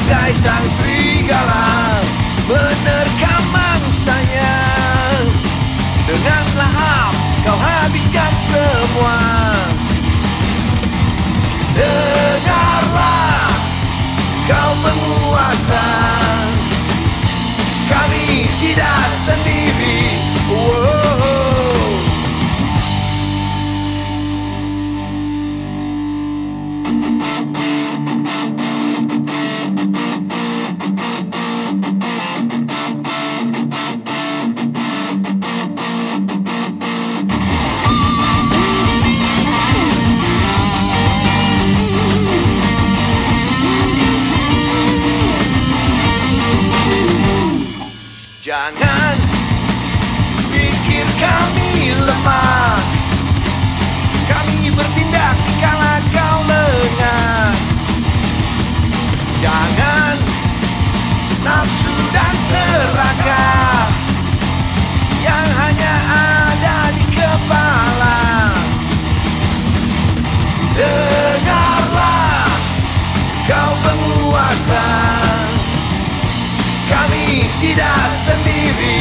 bagai sang serigala menerkam mangsanya. Dengan lahap kau habiskan semua. Dengarlah kau penguasa, kami tidak sendiri. Jangan pikir kami lemah, kami bertindak dikala kau lengah. Jangan nafsu dan serakah yang hanya ada di kepala. Dengarlah kau penguasa, kami tidak sendiri.